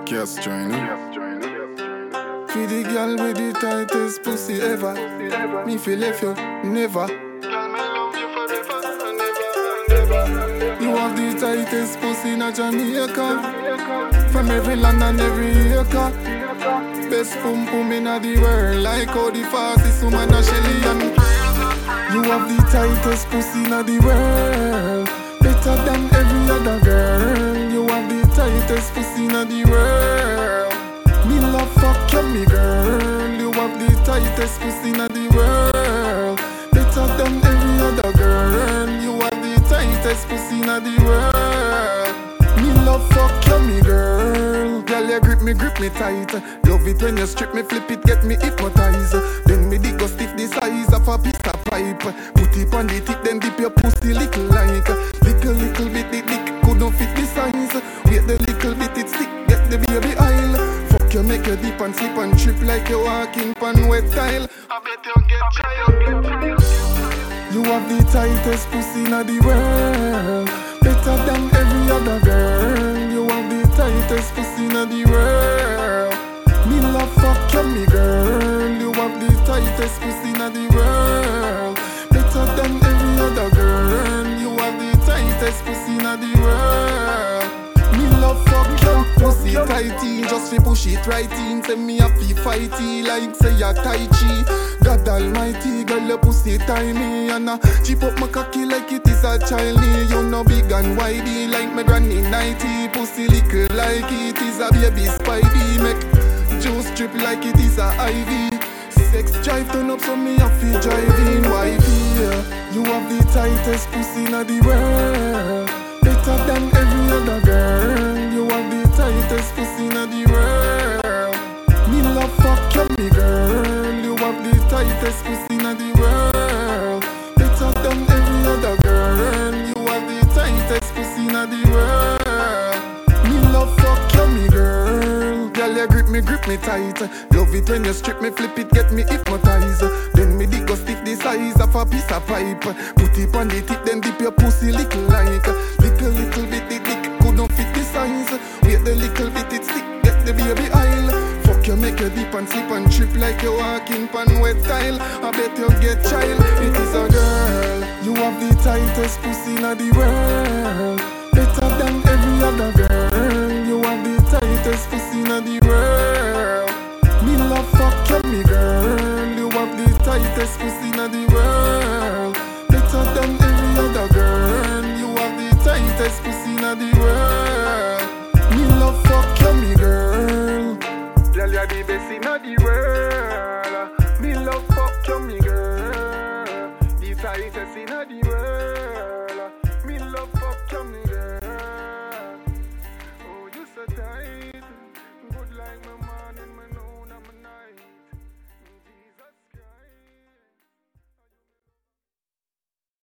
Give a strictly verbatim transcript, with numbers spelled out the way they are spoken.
Cast joiner. Feed the girl with the tightest pussy ever. Me feel left you never. You have the tightest pussy in Jamaica. From every land and every acre. Best pum pum in the world. Like how the fastest woman a Shelly and you have the tightest pussy in the world. Better than every other girl. You have the tightest pussy in the world. Me love fuck you, me girl. You have the tightest pussy in the world. Better than every other girl. You have the tightest pussy in the world. Me love fuck you, me girl. Girl, you grip me, grip me tight. Love it when you strip me, flip it, get me hypnotized. Then me dick go stiff the size of a piece of pipe. Put it on the tip, then dip your pussy little like. Little, little bit, the dick couldn't fit the size. Wait the little bit, it stick, get the baby aisle. Fuck you, make you dip and slip and trip like you walking pan wet tile. I bet you get child. You have the tightest pussy in the world. Better than every other girl. You have the tightest pussy in the world. Me love fuck you, me girl. You have the tightest pussy in the world. Better than every other girl. You have the tightest pussy in the world. Me love fuck you, pussy tighty. Just fi push it right in. Say me a fi fighty like say a Tai Chi. God almighty, girl your pussy tie me. And I chip up my cocky like it is a child. You know big and widey like my granny nighty. Pussy little like it is a baby spidey. Make juice drip like it is a I V. Sex drive turn up so me a fi drive in wifey. You have the tightest pussy in the world. Better than every other girl. You have the tightest pussy in the world. Me love fuck you, me girl. You have the tightest pussy in the world. Better than every other girl. You have the tightest pussy in the world. Me love fuck you, me girl. Girl, you grip me, grip me tight. Love it when you strip me, flip it, get me hypnotized. Then me dick go stiff the size of a piece of pipe. Put it on the tip, then dip your pussy little like. Little, little bit, the dick couldn't fit the size. Wait the little bit, it stick, get the baby aisle. Fuck you, make you dip and slip and trip like you walking pan wet tile. I bet you get child, it is a girl. You have the tightest pussy in the world. Better than every other girl.